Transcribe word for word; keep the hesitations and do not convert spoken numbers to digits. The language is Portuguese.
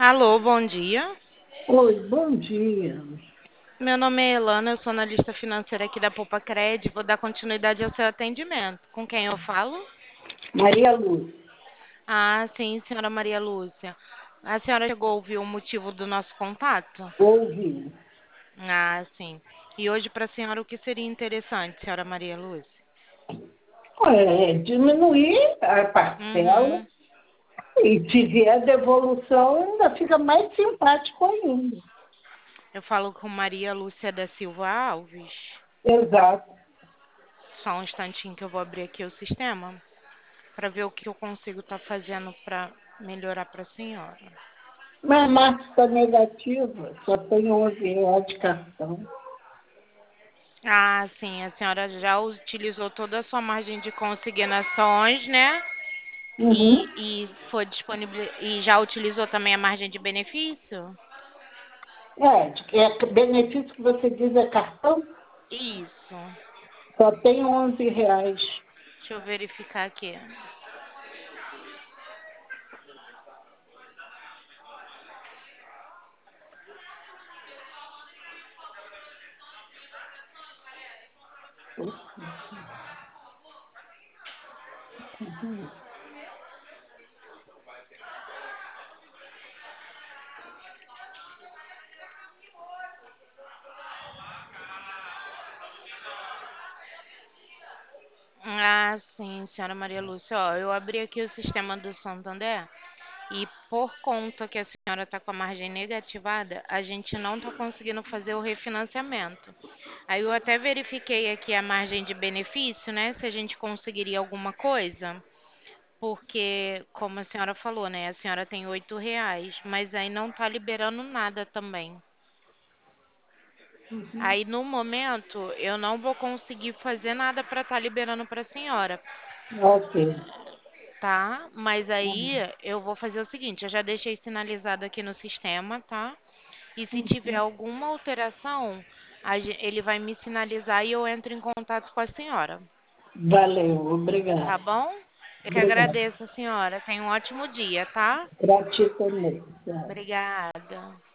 Alô, bom dia. Oi, bom dia. Meu nome é Elana, eu sou analista financeira aqui da Poupa Cred. Vou dar continuidade ao seu atendimento. Com quem eu falo? Maria Luz, Ah, sim, senhora Maria Lúcia. A senhora chegou a ouvir o motivo do nosso contato? ouvi. Ah, sim. E hoje, para a senhora, o que seria interessante, senhora Maria Lúcia? É, diminuir a parcela Uhum. e se vier devolução, ainda fica mais simpático ainda. Eu falo com Maria Lúcia da Silva Alves. Exato. Só um instantinho que eu vou abrir aqui o sistema para ver o que eu consigo estar fazendo para melhorar para a senhora. Mas a marca está negativa, só tem onze reais de cartão. Ah, sim, a senhora já utilizou toda a sua margem de consignações, né? Uhum. E, e foi disponível e já utilizou também a margem de benefício? É, de- é, benefício que você diz é cartão, Isso. só tem onze reais. Deixa eu verificar aqui. Ah, sim, senhora Maria Lúcia. Ó, eu abri aqui o sistema do Santander e por conta que a senhora está com a margem negativada, a gente não está conseguindo fazer o refinanciamento. Aí eu até verifiquei aqui a margem de benefício, né? Se a gente conseguiria alguma coisa. Porque, como a senhora falou, né? A senhora tem oito reais, mas aí não está liberando nada também. Aí, no momento, eu não vou conseguir fazer nada para estar liberando para a senhora, Ok. tá? Mas aí eu vou fazer o seguinte, eu já deixei sinalizado aqui no sistema, tá? E se tiver alguma alteração, a gen- ele vai me sinalizar e eu entro em contato com a senhora, Valeu, tá obrigado. bom? Eu que Obrigado. agradeço, senhora. Tenha um ótimo dia, tá? Para ti também. Tchau. Obrigada.